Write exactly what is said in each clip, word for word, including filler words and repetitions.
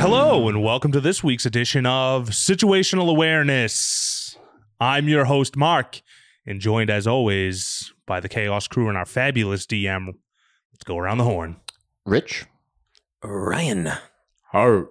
Hello, and welcome to this week's edition of Situational Awareness. I'm your host, Mark, and joined as always by the Chaos crew and our fabulous D M. Let's go around the horn. Rich. Ryan. Hart.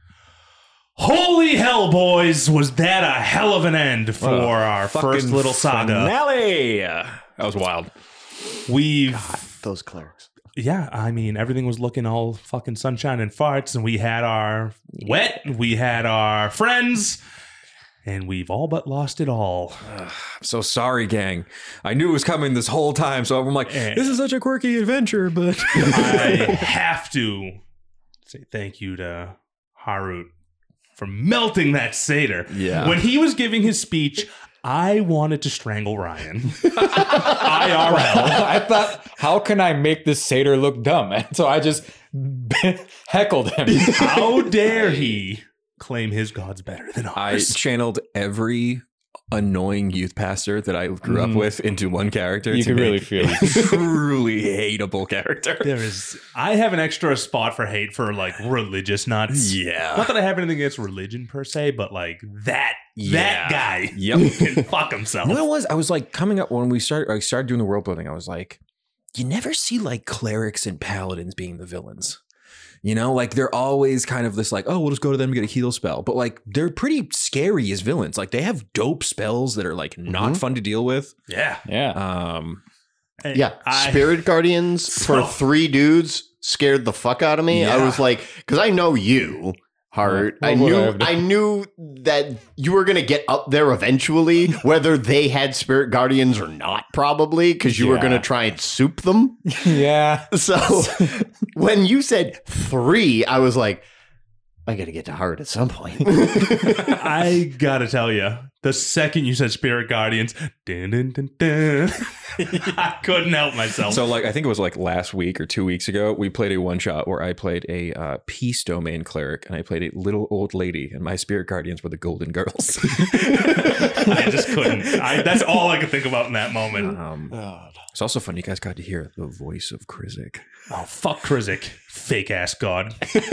Holy hell, boys, was that a hell of an end for What a our first little saga. Finale. That was wild. We've... God, those clerics. Yeah, I mean, everything was looking all fucking sunshine and farts, and we had our wet, we had our friends, and we've all but lost it all. I'm so sorry, gang. I knew it was coming this whole time, so I'm like, Eh. this is such a quirky adventure, but... I have to say thank you to Harut for melting that satyr. Yeah. When he was giving his speech, I wanted to strangle Ryan. I R L. I thought, how can I make this satyr look dumb? And so I just heckled him. How dare he claim his god's better than I ours? channeled every annoying youth pastor that I grew up Mm. with into one character. You to can make really feel a truly hateable character. There is. I have an extra spot for hate for like religious nuts. Yeah. Not that I have anything against religion per se, but like that Yeah. that guy Yep. can fuck himself. You know what it was? I was like coming up when we started. I started doing the world building. I was like, you never see like clerics and paladins being the villains. You know, like they're always kind of this like, oh, we'll just go to them and get a heal spell. But like they're pretty scary as villains. Like they have dope spells that are like not Mhm. fun to deal with. Yeah. Yeah. Um, Yeah, I- Spirit Guardians for So- three dudes scared the fuck out of me. I Yeah. was like, because I know you, Hart. Well, I what knew, would I have done? I knew that you were gonna get up there eventually, whether they had Spirit Guardians or not, probably, because you were Yeah. gonna try and soup them. Yeah. So when you said three, I was like, I gotta get to Hart at some point. I gotta tell you, the second you said Spirit Guardians, dun, dun, dun, dun, I couldn't help myself. so like I think it was like last week or two weeks ago, we played a one shot where I played a uh, peace domain cleric and I played a little old lady, and my spirit guardians were the golden girls. I just couldn't. I, that's all I could think about in that moment. um, God. it's also fun. You guys got to hear the voice of Krizik. Oh, fuck Krizik. Fake ass god.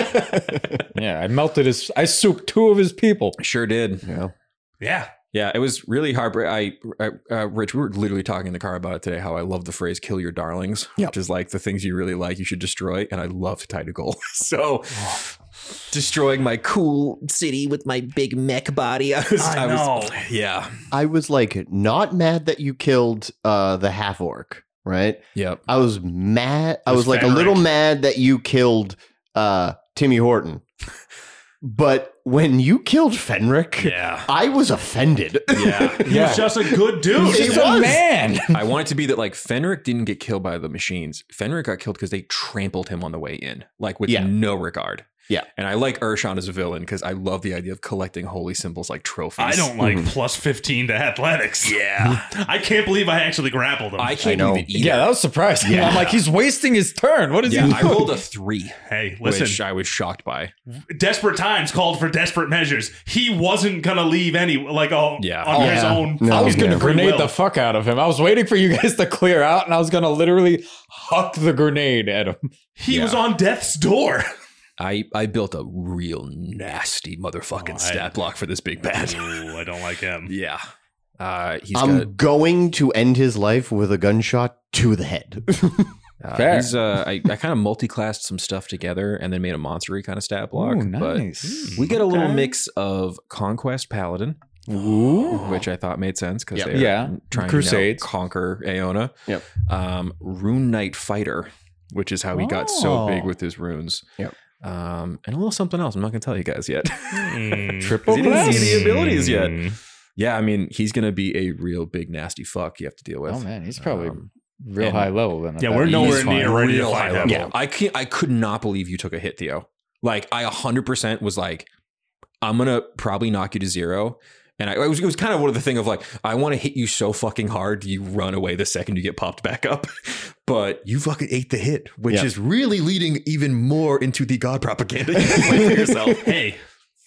Yeah. I melted his, I souped two of his people. I sure did. Yeah. Yeah. Yeah, it was really hard. I, I uh, Rich, we were literally talking in the car about it today. How I love the phrase "kill your darlings," Yep. which is like the things you really like, you should destroy. And I love to tie to goal. So, destroying my cool city with my big mech body. I was, I was, know. yeah, I was like not mad that you killed uh, the half orc, right? yep. I was mad. I It was was like a Fenric. little mad that you killed uh, Timmy Horton. But when you killed Fenric, Yeah, I was offended. yeah. He Yeah. was just a good dude. He He's was. a man. I want it to be that like Fenric didn't get killed by the machines. Fenric got killed because they trampled him on the way in, like with Yeah. no regard. Yeah. And I like Urshan as a villain because I love the idea of collecting holy symbols like trophies. I don't like Mhm. plus fifteen to athletics. Yeah. I can't believe I actually grappled him. I can't know. believe it either. Yeah, that was surprising. Yeah. I'm like, he's wasting his turn. What is Yeah, he I doing? rolled a three, hey, listen. which I was shocked by. Desperate times called for desperate measures. He wasn't going to leave any, like, oh, Yeah. on Oh, his yeah. own. No, I was fucking going to free grenade will. the fuck out of him. I was waiting for you guys to clear out, and I was going to literally huck the grenade at him. He Yeah. was on death's door. I, I built a real nasty motherfucking Oh, I- stat block for this big bad. Ooh, I don't like him. Yeah. Uh, he's I'm got going to end his life with a gunshot to the head. uh, Fair. he's uh, I, I kind of multi-classed some stuff together and then made a monstery kind of stat block. Ooh, But nice. we get a little Okay. mix of Conquest Paladin, Ooh. which I thought made sense because Yep. they're Yeah. trying Crusades. to now conquer Aeona. Yep. Um, Rune Knight Fighter, which is how he got so Oh. big with his runes. Yep. Um, and a little something else. I'm not going to tell you guys yet. Mm. Triple He didn't blast. see any abilities yet. Mm. Yeah, I mean, he's going to be a real big nasty fuck you have to deal with. Oh, man. He's probably Um, real and- high level. Then. at Yeah, that. we're He's nowhere fine. near ready to real fight high him. level. Yeah. I can't. I could not believe you took a hit, Theo. Like I one hundred percent was like, I'm gonna probably knock you to zero. And I, it was it was kind of one of the thing of like, I want to hit you so fucking hard you run away the second you get popped back up. But you fucking ate the hit, which Yeah. is really leading even more into the god propaganda you play for yourself. Hey,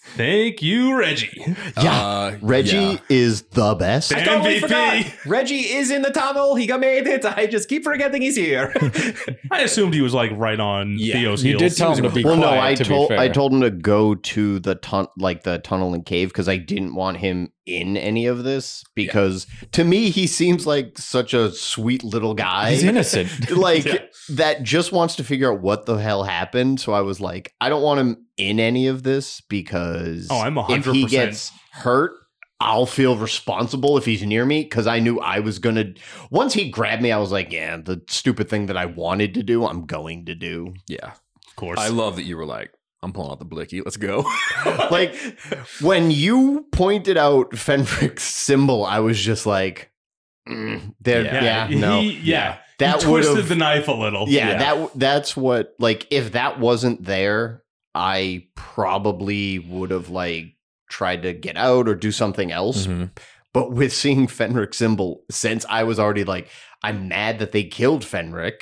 Thank you, Reggie. Yeah, Uh, Reggie yeah. is the best. Damn. Totally M V P. forgot. Reggie is in the tunnel. He got made it. I just keep forgetting he's here. I assumed he was like right on Yeah. Theo's You heels. did tell him to be Well, quiet. no, I to told be fair. I told him to go to the tun- like the tunnel and cave because I didn't want him in any of this because to me he seems like such a sweet little guy. He's innocent. like Yeah. that just wants to figure out what the hell happened. So I was like, I don't want him in any of this because Oh, I'm one if hundred he percent. gets hurt, I'll feel responsible if he's near me because I knew I was gonna. Once he grabbed me, I was like, yeah, the stupid thing that I wanted to do, I'm going to do. Yeah. Of course. I love that you were like, I'm pulling out the blicky. Let's go. Like when you pointed out Fenric's symbol, I was just like, mm, there, Yeah. yeah, no, He, yeah. that he would twisted have, the knife a little. yeah, Yeah. that that's what. Like if that wasn't there, I probably would have like tried to get out or do something else. Mhm. But with seeing Fenric's symbol, since I was already like, I'm mad that they killed Fenric.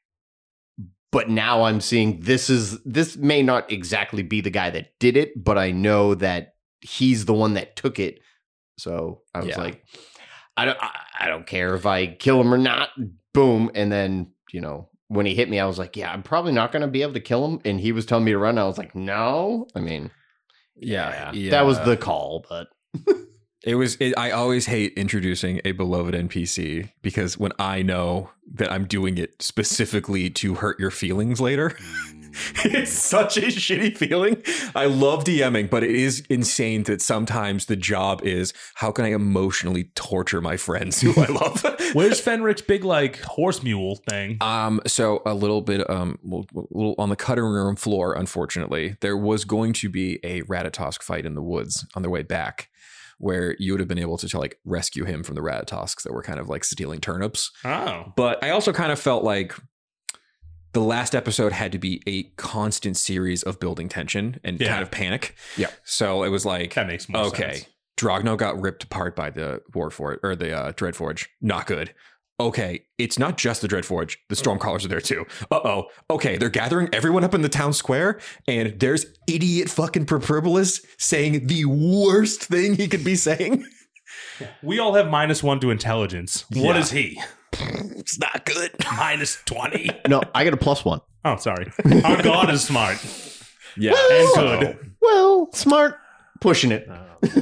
But now I'm seeing this is this may not exactly be the guy that did it, but I know that he's the one that took it. So I was Yeah. like, I don't, I, I don't care if I kill him or not. Boom, and then you know when he hit me, I was like, yeah, I'm probably not going to be able to kill him. And he was telling me to run. I was like, no. I mean, Yeah, yeah, yeah. that was the call. But It was. It, I always hate introducing a beloved N P C because when I know that I'm doing it specifically to hurt your feelings later, it's such a shitty feeling. I love DMing, but it is insane that sometimes the job is how can I emotionally torture my friends who I love. Where's Fenric's big like horse mule thing? Um, so a little bit, um, well, a little on the cutting room floor. Unfortunately, there was going to be a Ratatosk fight in the woods on their way back, where you would have been able to, to like rescue him from the Ratatasks that were kind of like stealing turnips. Oh. But I also kind of felt like the last episode had to be a constant series of building tension and Yeah. kind of panic. Yeah. So it was like, That makes more okay, sense. Drogno got ripped apart by the Warforged or the uh, Dreadforge. Not good. Okay, it's not just the Dreadforge. The Stormcrawlers are there too. Uh-oh. Okay, they're gathering everyone up in the town square, and there's idiot fucking Properbolus saying the worst thing he could be saying. We all have minus one to intelligence. What Yeah. is he? It's not good. Minus twenty. no, I get a plus one. Oh, sorry. Our god is smart Yeah. and good. Well, smart, pushing it.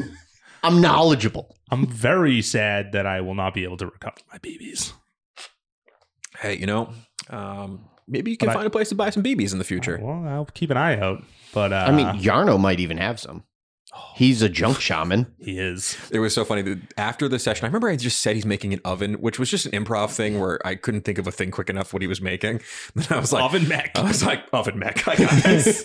I'm knowledgeable. I'm very sad that I will not be able to recover my B Bs. Hey, you know, um, maybe you can But I- find a place to buy some B Bs in the future. Well, I'll keep an eye out. But uh, I mean, Yarno might even have some. He's a junk shaman. he is. It was so funny that after the session, I remember I just said he's making an oven, which was just an improv thing where I couldn't think of a thing quick enough what he was making. Then I was like, Oven mech. I was like, oven mech, I got this.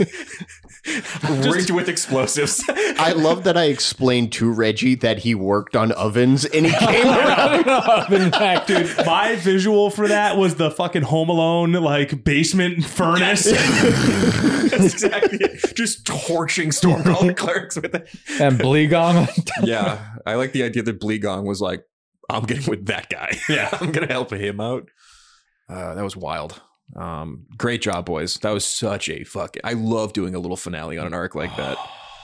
Rigged with explosives. I love that I explained to Reggie that he worked on ovens and he came around. Oven back, dude. My visual for that was the fucking Home Alone like basement furnace. That's exactly it. Just torching Stormcrawler clerics with it. And Bleegong. Yeah, I like the idea that Bleegong was like, I'm getting with that guy. Yeah. I'm gonna help him out. Uh, that was wild. Um, great job, boys. That was such a fucking. I love doing a little finale on an arc like that.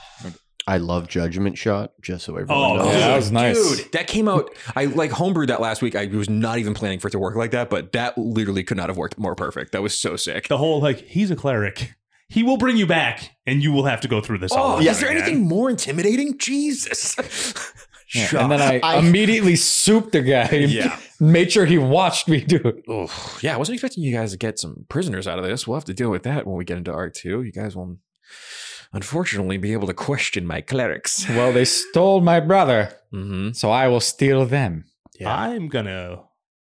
I love Judgment Shot, just so everyone Oh, knows. Yeah, that was nice. Dude, that came out. I like homebrewed that last week. I was not even planning for it to work like that, but that literally could not have worked more perfect. That was so sick. The whole like he's a cleric. He will bring you back, and you will have to go through this. all Oh, over is there again. anything more intimidating? Jesus. Yeah, Shut and then I, I- immediately souped the guy. Yeah. Made sure he watched me do it. Oh, yeah, I wasn't expecting you guys to get some prisoners out of this. We'll have to deal with that when we get into Arc two. You guys will unfortunately be able to question my clerics. Well, they stole my brother, Mm-hmm. so I will steal them. I'm gonna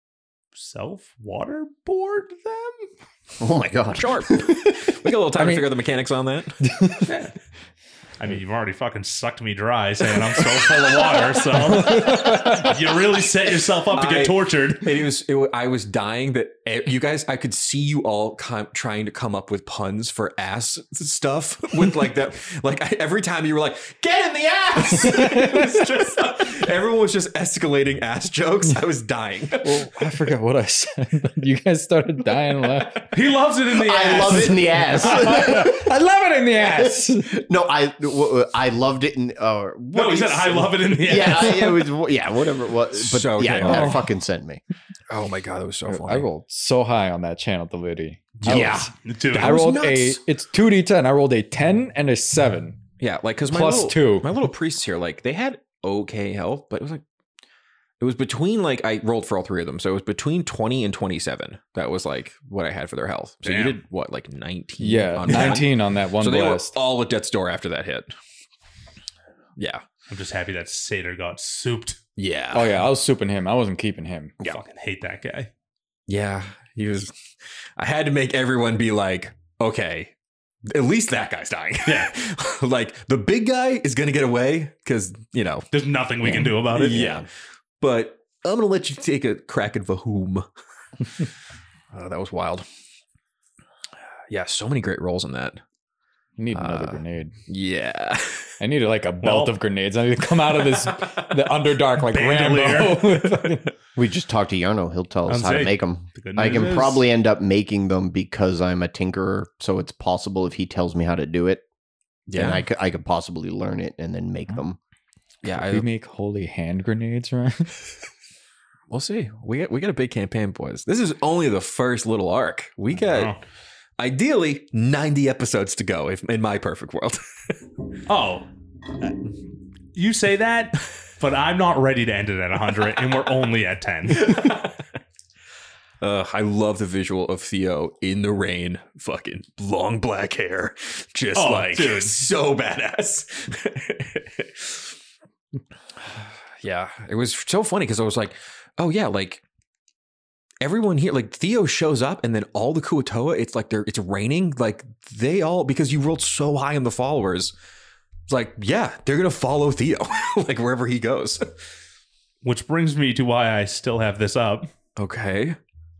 self waterboard them. Oh my god. Sure. We got a little time I mean- to figure out the mechanics on that. I mean, you've already fucking sucked me dry saying I'm so full of water, so you really set yourself up to get I- tortured. And it was, it, wa- I was dying that e- you guys, I could see you all com- trying to come up with puns for ass stuff with like that. Like I, every time you were like, get in the ass. It was just, everyone was just escalating ass jokes. I was dying. Well, I forgot what I said, but you guys started dying laughing. He loves it in the ass. I love it in the ass. I love it in the ass. no, I w- I loved it. In, uh, what No, he is- said I love it in the end. Yeah, it was. Yeah, whatever it was. But So, yeah, okay. that Oh. fucking sent me. Oh my god, that was so funny. I rolled so high on that channel ability. Yeah. Dude, I was rolled nuts. a. It's two d ten. I rolled a ten and a seven. Yeah, like because my Plus little, two. my little priests here, like they had okay health, but it was like it was between like I rolled for all three of them, so it was between twenty and twenty-seven. That was like what I had for their health. So you Damn. did what, like nineteen? Yeah, on one? nineteen on that one So they were blast. all at death's door after that hit. Yeah, I'm just happy that Satyr got souped. yeah, Oh yeah, I was souping him. I wasn't keeping him. I fucking hate that guy. yeah. He was. I had to make everyone be like, okay, at least that guy's dying. Yeah. Like the big guy is gonna get away because you know. There's nothing we can do about it. Yeah. But I'm going to let you take a crack at Vahum. uh, that was wild. Yeah, so many great rolls in that. I need another Uh, grenade. Yeah. I needed like a belt Well- of grenades. I need to come out of this the underdark like Bandolier. Rambo. We just talked to Yarno. He'll tell us I'd how to say- make them. The good I news can is- probably end up making them because I'm a tinkerer. So it's possible if he tells me how to do it. Yeah. And I could, I could possibly learn it and then make them. Yeah, we I, make holy hand grenades, right? we'll see. We got, we got a big campaign, boys. This is only the first little arc. We got, Oh. ideally, ninety episodes to go if, in my perfect world. Oh, you say that, but I'm not ready to end it at one hundred, and we're only at ten. Uh, I love the visual of Theo in the rain, fucking long black hair, just Oh, like dude. so badass. Yeah, it was so funny because I was like, oh yeah, like everyone here, like Theo shows up and then all the Kuatoa, it's like they're it's raining, like they all because you rolled so high on the followers. It's like, yeah, they're gonna follow Theo, like wherever he goes. Which brings me to why I still have this up. Okay.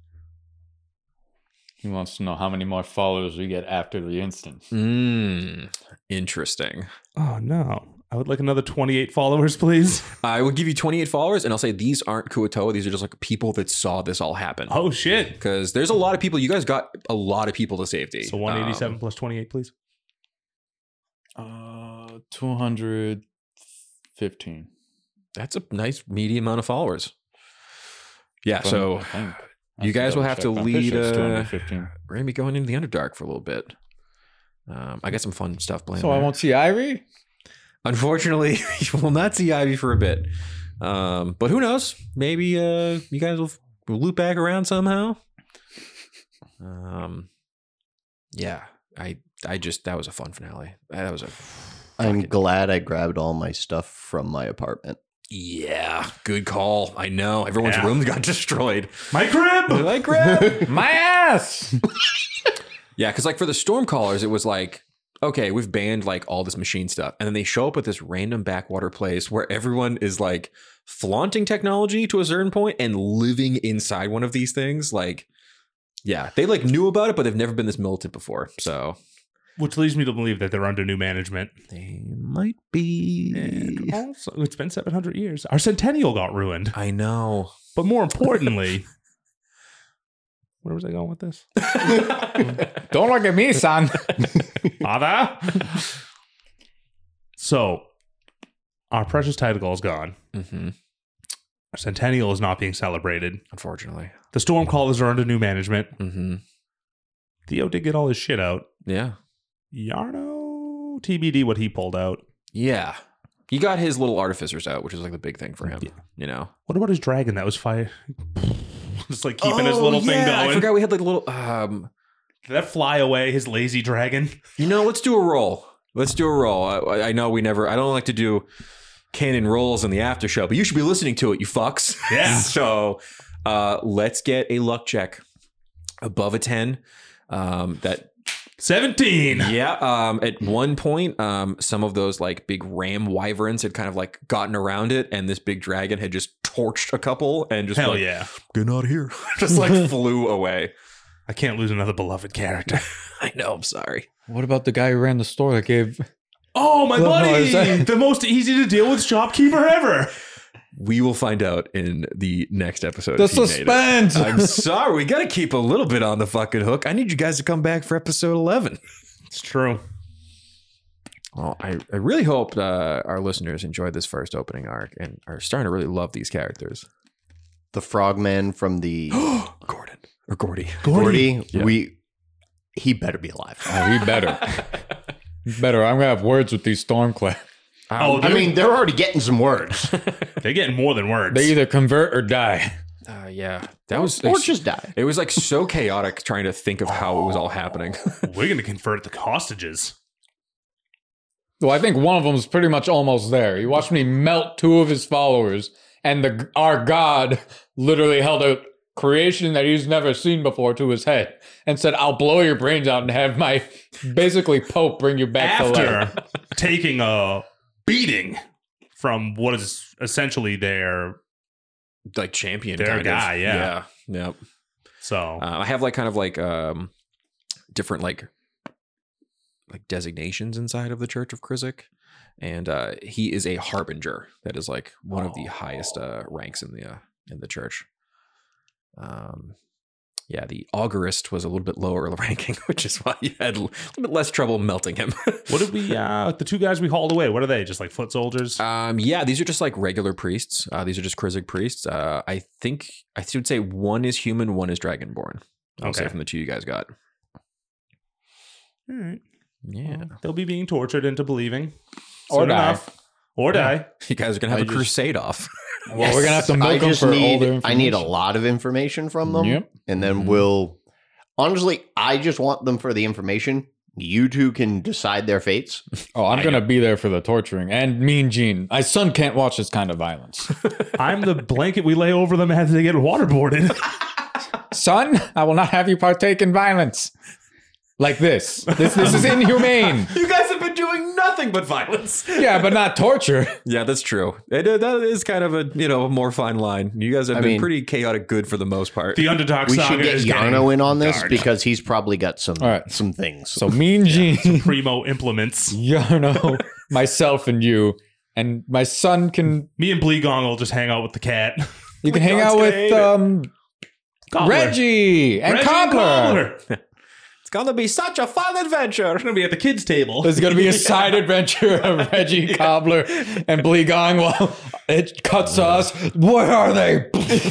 He wants to know how many more followers we get after the instant. Mm, interesting. Oh no. I would like another twenty-eight followers, please. I would give you twenty-eight followers, and I'll say these aren't Kuatoa. These are just like people that saw this all happen. Oh shit. Because there's a lot of people. You guys got a lot of people to safety. So one eighty-seven Um, plus twenty-eight, please. Uh, two hundred fifteen. that's a nice medium amount of followers. Yeah. So I think. you guys will have to I'm pretty lead, sure it's uh, two hundred fifteen. we're gonna be going into the Underdark for a little bit. Um, I got some fun stuff planned. So I there. won't see Ivory? Unfortunately, you will not see Ivy for a bit. Um, but who knows? Maybe uh, you guys will, will loop back around somehow. Um, yeah, I I just that was a fun finale. That was a I'm fucking- glad I grabbed all my stuff from my apartment. yeah, good call. I know everyone's Yeah. rooms got destroyed. My crib! Like grab My ass! yeah, because like for the Stormcallers, it was like, okay, we've banned like all this machine stuff, and then they show up at this random backwater place where everyone is like flaunting technology to a certain point and living inside one of these things. Like, yeah, they like knew about it, but they've never been this militant before. So Which leads me to believe that they're under new management. they might be. And also, it's been seven hundred years. Our Centennial got ruined. I know. But more importantly, where was I going with this? Don't look at me, son. Father? So, our precious title is gone. hmm Our Centennial is not being celebrated. Unfortunately. The Stormcallers are under new management. hmm Theo did get all his shit out. Yeah. Yarno, T B D what he pulled out. Yeah. He got his little artificers out, which is like the big thing for him. Yeah. You know? What about his dragon that was fire? Just like keeping his little thing Oh, yeah, I going. forgot we had like a little. Um, Did that fly away, his lazy dragon? you know, let's do a roll. Let's do a roll. I, I know we never. I don't like to do canon rolls in the after show, but you should be listening to it, you fucks. Yeah. So uh, let's get a luck check above a ten. Um, that seventeen. yeah. Um, at one point, um, some of those like big ram wyverns had kind of like gotten around it, and this big dragon had just torched a couple and just Hell like, yeah. get out of here, just like flew away. I can't lose another beloved character. I know. I'm sorry. What about the guy who ran the store that gave... Oh, my Well, no, buddy! is that- The most easy to deal with shopkeeper ever. We will find out in the next episode. The if he made it. suspense! I'm sorry. We got to keep a little bit on the fucking hook. I need you guys to come back for episode eleven. It's true. Well, I, I really hope uh, our listeners enjoyed this first opening arc and are starting to really love these characters. The frogman from the Gordon or Gordy. Gordy, Yeah. we he better be alive. Oh, he better. He better. I'm gonna have words with these Stormclad. Oh, I mean, they're already getting some words. they're getting more than words. They either convert or die. Uh, yeah, that was or like, just die. it was like so chaotic trying to think of how it was all happening. We're going to convert the hostages. Well, I think one of them is pretty much almost there. He watched me melt two of his followers, and the our god literally held a creation that he's never seen before to his head and said, "I'll blow your brains out and have my basically Pope bring you back to life." After taking a beating from what is essentially their Like champion, Their kind guy, of. yeah. yeah, yep. so Uh, I have like kind of like um, different like like designations inside of the Church of Krizik, and uh, he is a harbinger. That is like one of the highest uh, ranks in the uh, in the church. Um, yeah, the augurist was a little bit lower ranking, which is why you had a little bit less trouble melting him. what did we uh the two guys we hauled away, what are they, just like foot soldiers? Um, yeah, these are just like regular priests. Uh, these are just Krizik priests. Uh, I think I should say one is human, one is dragonborn. I'll Okay. say from the two you guys got. All right. Yeah, They'll be being tortured into believing. Or Soon die. enough. Or die. you guys are gonna have I a just- crusade off. Well, we're gonna have to I milk them just for all need their I need a information. lot of information from them. Yep. And then Mhm. we'll honestly, I just want them for the information. You two can decide their fates. Oh, I'm I gonna be there for the torturing and Mean Gene. My son can't watch this kind of violence. I'm the blanket we lay over them as they get waterboarded. Son, I will not have you partake in violence like this. This this is inhumane. You guys have been doing nothing but violence. Yeah, but not torture. Yeah, that's true. It, uh, that is kind of a you know a more fine line. You guys have I been mean- pretty chaotic good for the most part. The underdog We saga should get is getting Yarno in on this dark. because he's probably got some All right. some things. So Mean Gene, primo implements. Yarno, myself, and you, and my son can Me and Bleegong will just hang out with the cat. you can my hang God's out gonna with hate it. um Cobbler. Reggie and Reggie Cobbler. It's gonna be such a fun adventure. We're gonna be at the kids' table. There's going to be a side adventure of Reggie, Cobbler, and Bleegong while it cuts us. Where are they?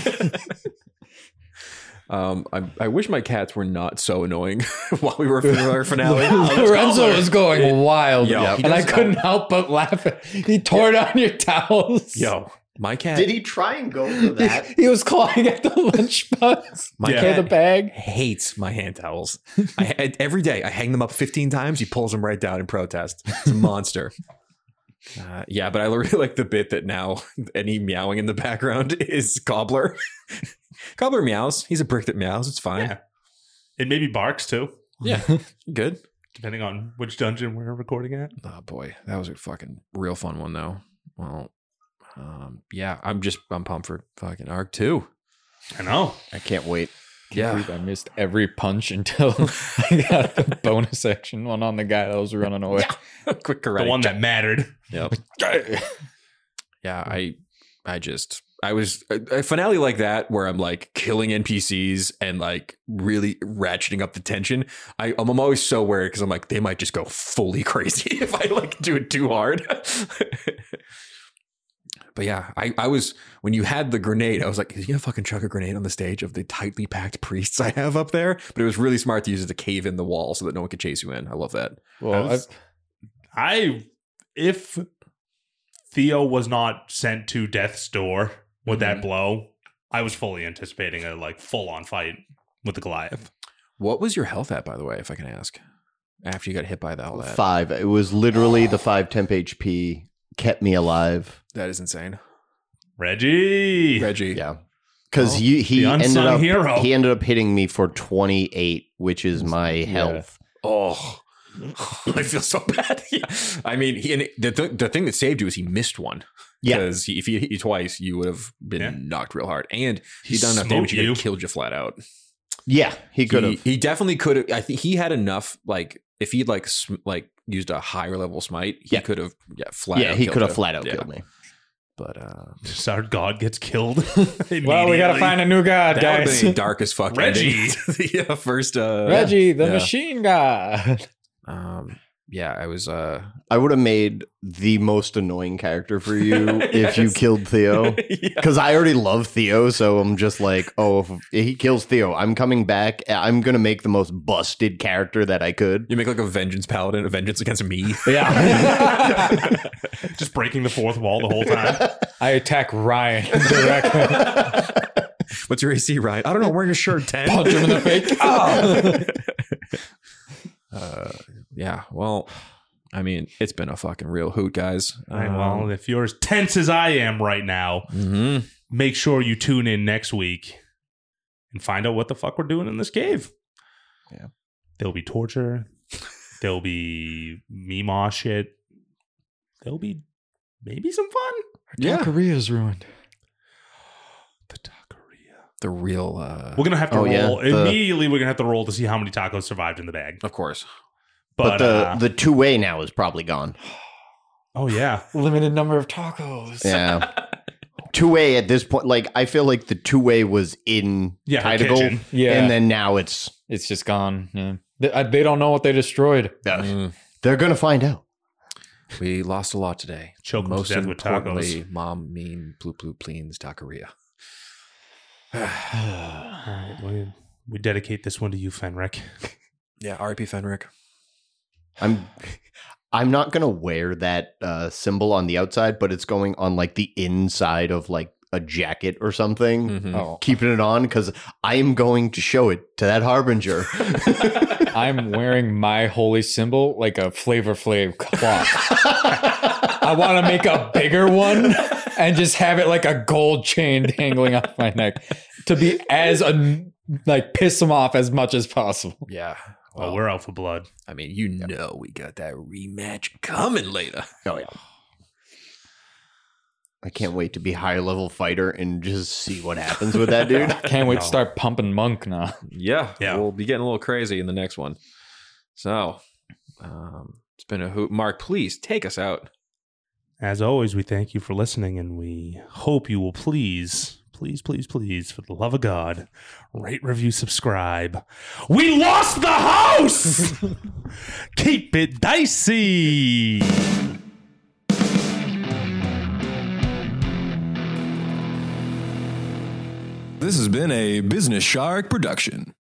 Um, I, I wish my cats were not so annoying while we were filming our finale. Lorenzo was going wild, Yo, he and I does- couldn't help but laugh. He tore down your towels. Yo, my cat. Did he try and go for that? He was clawing at the lunchbox. My Yeah. For the bag. hates my hand towels. I, I- every day I hang them up fifteen times. He pulls them right down in protest. It's a monster. Uh, yeah, but I really like the bit that now any meowing in the background is Cobbler. Cobbler meows. He's a brick that meows. It's fine. Yeah. It maybe barks too, Yeah, good. depending on which dungeon we're recording at. Oh boy, that was a fucking real fun one though. Well, um, yeah, I'm just I'm pumped for fucking Arc two. I know. I can't wait. Yeah, I missed every punch until I got the bonus action one on the guy that was running away. quick The karate. one that mattered. Yep. Yeah, I I just I was a, a finale like that where I'm like killing N P Cs and like really ratcheting up the tension. I I'm, I'm always so worried because I'm like they might just go fully crazy if I like do it too hard. But yeah, I, I was when you had the grenade, I was like, is he gonna fucking chuck a grenade on the stage of the tightly packed priests I have up there? But it was really smart to use it to cave in the wall so that no one could chase you in. I love that. Well, I was- I if Theo was not sent to death's door with that blow, I was fully anticipating a like full on fight with the Goliath. What was your health at, by the way, if I can ask? After you got hit by the, all that. Five. It was literally the five temp H P kept me alive. That is insane. Reggie. Reggie. Yeah. Because Oh, he, he the ended unsung up hero. he ended up hitting me for twenty-eight, which is my health. Oh, I feel so bad. Yeah. I mean, he, and the, th- the thing that saved you is he missed one. Yeah. Because if he hit you twice, you would have been Yeah. knocked real hard. And He he'd done enough damage, smoked he could you. have killed you flat out. Yeah, he could He, have. he definitely could have. I think he had enough, like, if he'd like sm- like used a higher level smite, he Yeah. could have yeah, flat Yeah, out he killed could have you. flat out Yeah. killed me. But uh, Just our god gets killed. well, we got to find a new god, that would have guys. been the darkest fuck Reggie. ending. the uh, first uh, Reggie, the Yeah. machine god. Um, yeah, I was. Uh, I would have made the most annoying character for you if you Yes. killed Theo. yeah. Because I already love Theo, so I'm just like, oh, if he kills Theo, I'm coming back. I'm going to make the most busted character that I could. You make like a vengeance paladin, a vengeance against me. Yeah. Just breaking the fourth wall the whole time. I attack Ryan directly. What's your A C, Ryan? I don't know. I'm wearing a shirt. ten. Punch him in the face. Oh. uh, yeah. Well, I mean, it's been a fucking real hoot, guys. All right, well, if you're as tense as I am right now, Mhm. make sure you tune in next week and find out what the fuck we're doing in this cave. Yeah. There'll be torture. There'll be Meemaw shit. There'll be maybe some fun. Yeah. Korea's ruined. The taqueria. The real. Uh, We're gonna have to Oh, yeah, roll the- immediately. We're gonna have to roll to see how many tacos survived in the bag. of course. But, But, the, uh, the two way now is probably gone. oh yeah, Limited number of tacos. Yeah. Two way at this point, like, I feel like the two way was in yeah, her Tidagle, kitchen. Yeah. and then now it's, It's just gone. Yeah. They, I- they don't know what they destroyed. uh, Mm. they're going to find out. We lost a lot today. Choke 'em to Most death with importantly, mom, mean, bloop, bloop, pleens, taqueria. All right, we, we dedicate this one to you, Fenric. Yeah, R I P Fenric. I'm I'm not gonna wear that uh, symbol on the outside, but it's going on like the inside of like a jacket or something. Mhm. Oh, Keeping it on because I am going to show it to that harbinger. I'm wearing my holy symbol like a Flavor Flav clock. I want to make a bigger one and just have it like a gold chain dangling off my neck to be as a, like piss them off as much as possible. Yeah. Well, Well, we're out for blood. I mean, you know we got that rematch coming later. Oh yeah. I can't wait to be higher level fighter and just see what happens with that dude. Can't wait No. to start pumping monk now. Yeah, Yeah. we'll be getting a little crazy in the next one. So, um, it's been a hoot. Mark, please take us out. As always, we thank you for listening, and we hope you will please, please, please, please, for the love of God, rate, review, subscribe. We lost the house! Keep it dicey! This has been a Business Shark production.